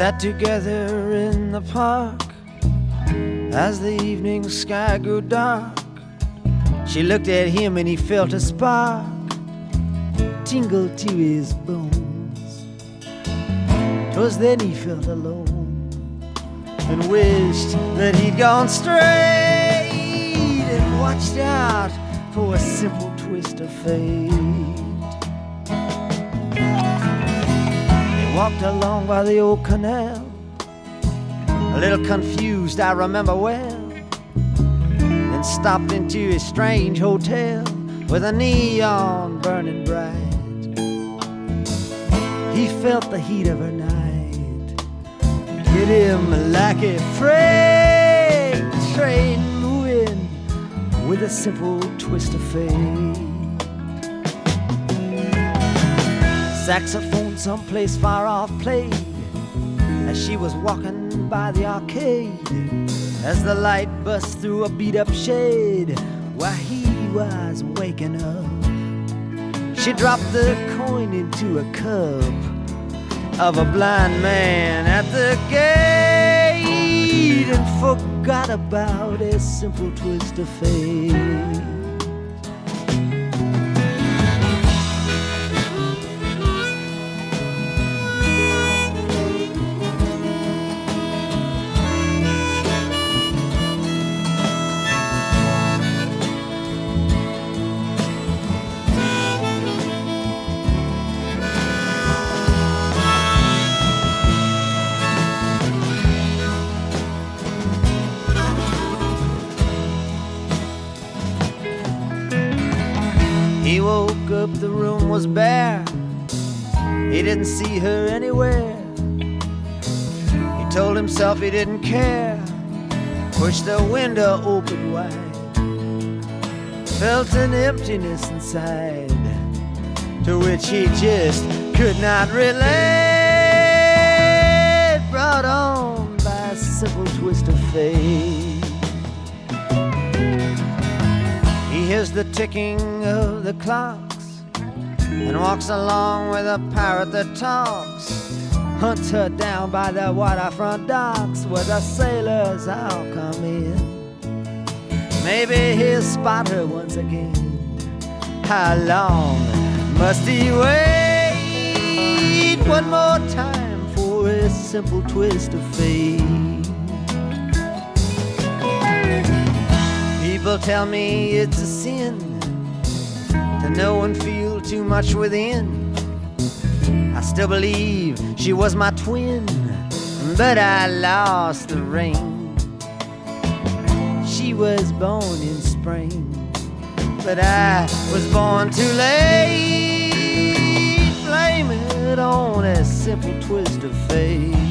sat together in the park. As the evening sky grew dark, she looked at him and he felt a spark tingle to his bones. 'Twas then he felt alone and wished that he'd gone straight and watched out for a simple twist of fate. They walked along by the old canal, a little confused, I remember well, then stopped into a strange hotel with a neon burning bright. He felt the heat of her night hit him like a freight train moving with a simple twist of fate. Saxophone someplace far off played as she was walking by the arcade, as the light bust through a beat-up shade while he was waking up. She dropped the coin into a cup of a blind man at the gate and forgot about a simple twist of fate. He woke up, the room was bare. He didn't see her anywhere. He told himself he didn't care. Pushed the window open wide. Felt an emptiness inside to which he just could not relate. Brought on by a simple twist of fate. He hears the ticking of the clocks and walks along with a parrot that talks. Hunts her down by the waterfront docks where the sailors all come in. Maybe he'll spot her once again. How long must he wait? One more time for a simple twist of fate. People tell me it's a sin to know and feel too much within. I still believe she was my twin, but I lost the ring. She was born in spring, but I was born too late. Blame it on a simple twist of fate.